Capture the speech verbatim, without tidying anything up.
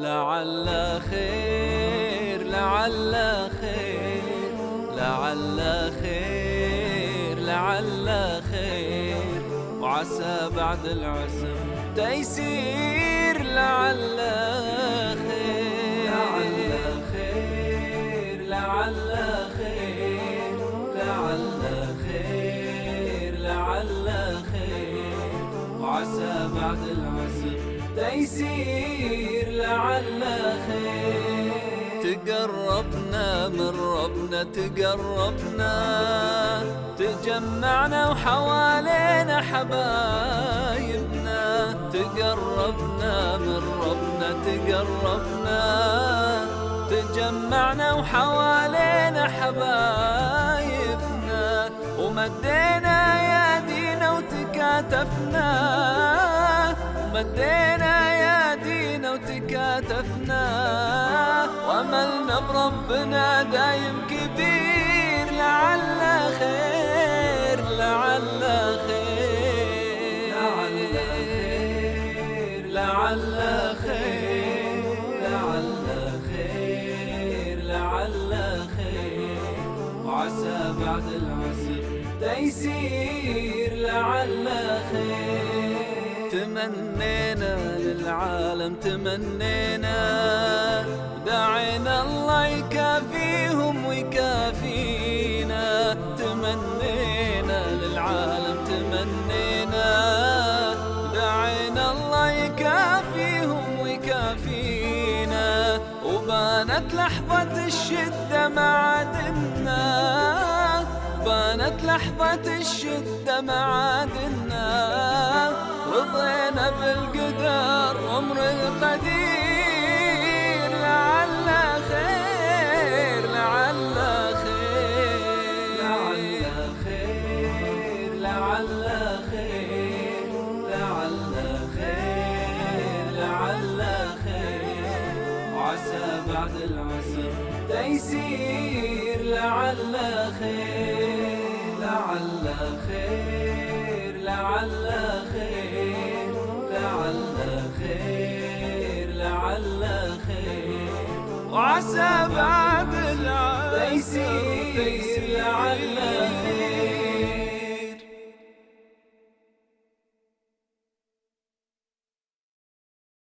لعل خير لعل خير لعل خير لعل خير، وعسى بعد العسر تيسير لعل خير لعل خير لعل خير لعل خير لعل خير، وعسى بعد العسر تيسير لعل خير. تقربنا من ربنا تقربنا، تجمعنا وحوالينا حبايبنا. تقربنا من ربنا تقربنا، تجمعنا وحوالينا حبايبنا. ومدينا يدينا وتكاتفنا، ومدينا يدينا وتكاتفنا، واملنا بربنا دايم كبير لعل خير لعل خير لعل خير لعل خير لعل خير لعل خير، وعسى بعد العسر تيسير لعل خير. تمنينا للعالم تمنينا، دعينا الله يكافيهم ويكافينا. تمنينا للعالم تمنينا، دعينا الله يكافيهم ويكافينا. وبانت لحظة الشدة معادنا، بانت لحظة الشدة معادنا. رضينا بالقدر وامر القدير لعل خير لعل خير لعل خير لعل خير لعل خير لعل خير، وعسى بعد العسر تيسير لعل خير لعل خير لعل خير لعل خير لعل خير، وعسى بعد العسر تيسير لعل خير.